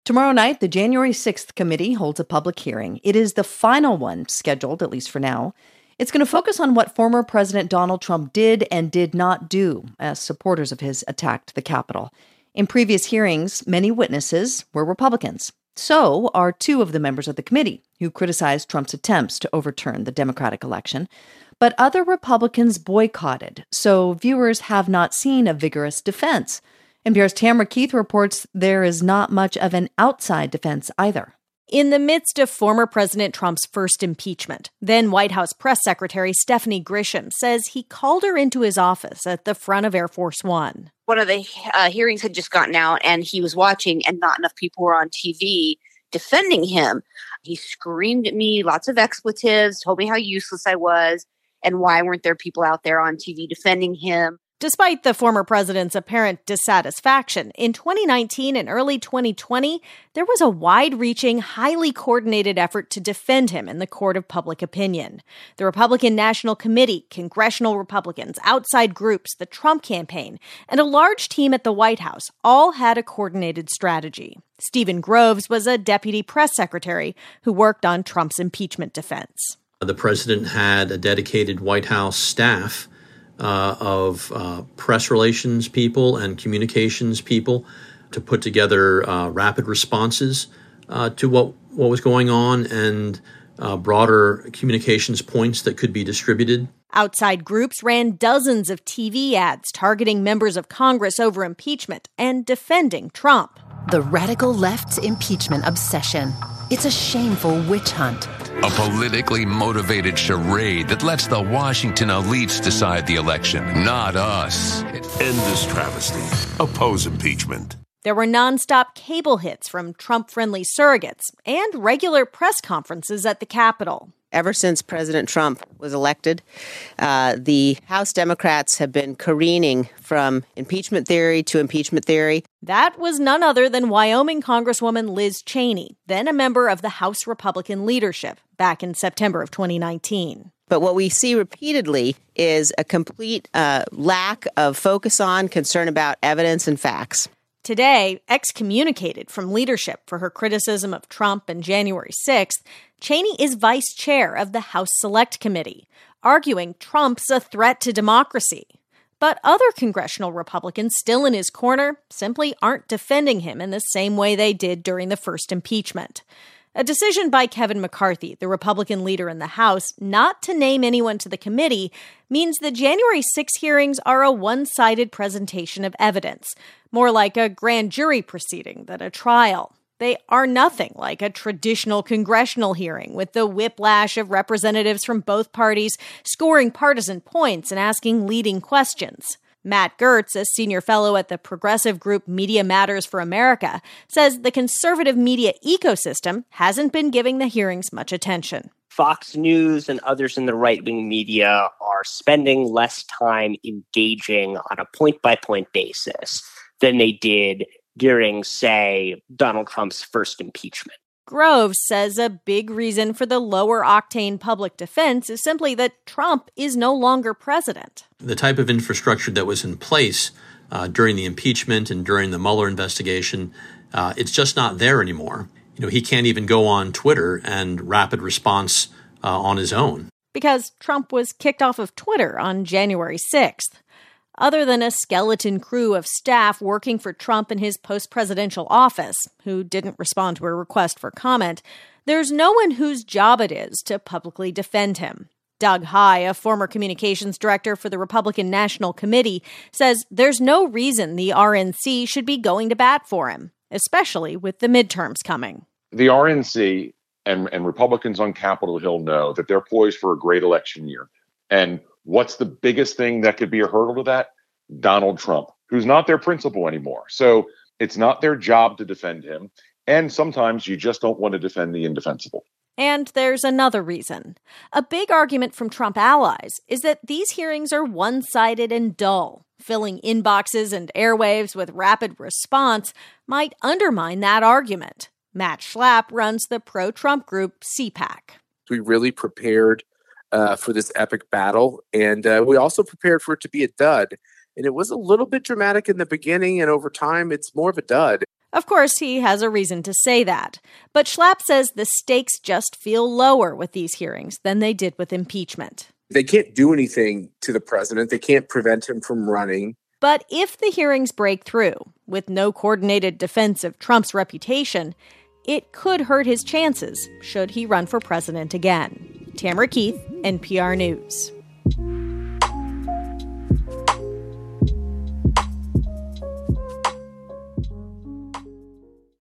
Tomorrow night, the January 6th committee holds a public hearing. It is the final one scheduled, at least for now. It's going to focus on what former President Donald Trump did and did not do as supporters of his attacked the Capitol. In previous hearings, many witnesses were Republicans. So are two of the members of the committee who criticized Trump's attempts to overturn the Democratic election. But other Republicans boycotted, so viewers have not seen a vigorous defense. NPR's Tamara Keith reports there is not much of an outside defense either. In the midst of former President Trump's first impeachment, then White House Press Secretary Stephanie Grisham says he called her into his office at the front of Air Force One. One of the hearings had just gotten out, and he was watching, and not enough people were on TV defending him. He screamed at me, lots of expletives, told me how useless I was, and why weren't there people out there on TV defending him. Despite the former president's apparent dissatisfaction, in 2019 and early 2020, there was a wide-reaching, highly coordinated effort to defend him in the court of public opinion. The Republican National Committee, congressional Republicans, outside groups, the Trump campaign, and a large team at the White House all had a coordinated strategy. Stephen Groves was a deputy press secretary who worked on Trump's impeachment defense. The president had a dedicated White House staff of press relations people and communications people to put together rapid responses to what was going on and broader communications points that could be distributed. Outside groups ran dozens of TV ads targeting members of Congress over impeachment and defending Trump. The radical left's impeachment obsession. It's a shameful witch hunt. A politically motivated charade that lets the Washington elites decide the election, not us. End this travesty. Oppose impeachment. There were nonstop cable hits from Trump-friendly surrogates and regular press conferences at the Capitol. Ever since President Trump was elected, the House Democrats have been careening from impeachment theory to impeachment theory. That was none other than Wyoming Congresswoman Liz Cheney, then a member of the House Republican leadership, back in September of 2019. But what we see repeatedly is a complete lack of focus on, concern about evidence and facts. Today, excommunicated from leadership for her criticism of Trump and January 6th, Cheney is vice chair of the House Select Committee, arguing Trump's a threat to democracy. But other congressional Republicans still in his corner simply aren't defending him in the same way they did during the first impeachment. A decision by Kevin McCarthy, the Republican leader in the House, not to name anyone to the committee means the January 6 hearings are a one-sided presentation of evidence, more like a grand jury proceeding than a trial. They are nothing like a traditional congressional hearing with the whiplash of representatives from both parties scoring partisan points and asking leading questions. Matt Gertz, a senior fellow at the progressive group Media Matters for America, says the conservative media ecosystem hasn't been giving the hearings much attention. Fox News and others in the right-wing media are spending less time engaging on a point-by-point basis than they did during, say, Donald Trump's first impeachment. Groves says a big reason for the lower-octane public defense is simply that Trump is no longer president. The type of infrastructure that was in place during the impeachment and during the Mueller investigation, it's just not there anymore. He can't even go on Twitter and rapid response on his own. Because Trump was kicked off of Twitter on January 6th. Other than a skeleton crew of staff working for Trump in his post-presidential office, who didn't respond to a request for comment, there's no one whose job it is to publicly defend him. Doug High, a former communications director for the Republican National Committee, says there's no reason the RNC should be going to bat for him, especially with the midterms coming. The RNC and Republicans on Capitol Hill know that they're poised for a great election year. And what's the biggest thing that could be a hurdle to that? Donald Trump, who's not their principal anymore. So it's not their job to defend him. And sometimes you just don't want to defend the indefensible. And there's another reason. A big argument from Trump allies is that these hearings are one-sided and dull. Filling inboxes and airwaves with rapid response might undermine that argument. Matt Schlapp runs the pro-Trump group CPAC. We really prepared for this epic battle, and we also prepared for it to be a dud. And it was a little bit dramatic in the beginning, and over time, it's more of a dud. Of course, he has a reason to say that. But Schlapp says the stakes just feel lower with these hearings than they did with impeachment. They can't do anything to the president. They can't prevent him from running. But if the hearings break through, with no coordinated defense of Trump's reputation, it could hurt his chances should he run for president again. Tamara Keith, NPR News.